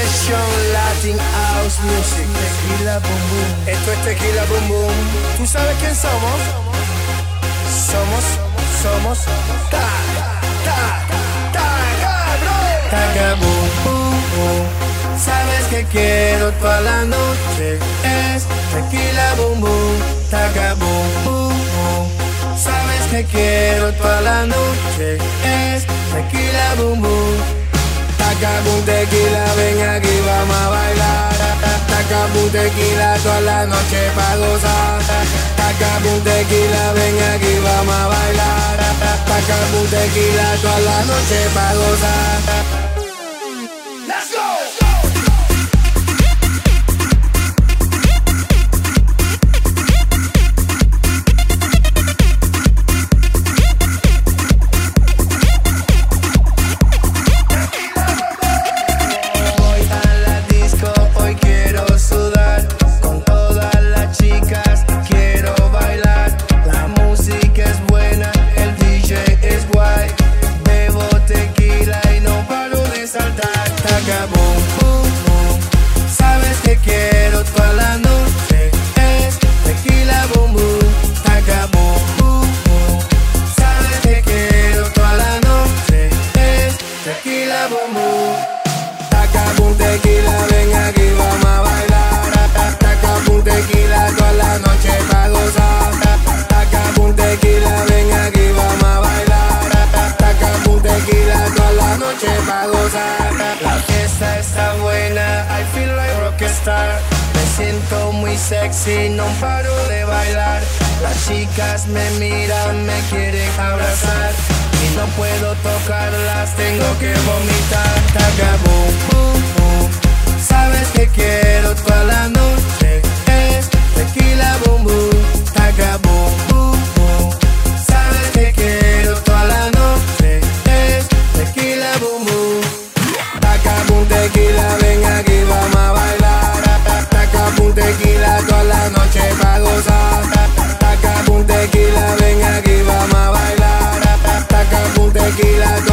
Session Latin House Music. Tequila Boom Boom. Esto es Tequila Boom Boom. ¿Tú sabes quién somos? Somos Taca Boom Boom Boom. Sabes que quiero toda la noche. Es Tequila Boom Boom. Taca Boom Boom Boom. Sabes que quiero toda la noche. Es Tequila Boom Boom. Taca boom tequila, ven aquí, vamos a bailar. Taca boom tequila, toda la noche pa' gozar. Taca boom tequila, ven aquí, vamos a bailar. Taca boom tequila, toda la noche pa' gozar. Let's go! Taca boom, boom, boom. Sabes que quiero toda la noche. Es tequila boom, boom. Taca boom, boom, boom. Sabes que quiero toda la noche. Es tequila boom, boom. Taca boom tequila, ven aquí, vamos a bailar. Taca boom tequila, toda la noche pa' gozar. Taca boom tequila, ven aquí, vamos a bailar. Taca boom tequila, toda la noche pa' gozar. La fiesta está buena, I feel like rockstar. Me siento muy sexy, no paro de bailar. Las chicas me miran, me quieren abrazar. Y no puedo tocarlas, tengo que vomitar. Taca boom, boom, boom. Sabes que quiero toda la noche. Es tequila boom, boom. Taca boom, boom, boom. Sabes que quiero toda la noche. Es tequila boom, boom. Taca boom tequila, ven aquí, vamos a bailar. Taca boom tequila, toda la noche pa' gozar. Taca boom tequila, ven aquí, vamos a bailar. Taca boom tequila.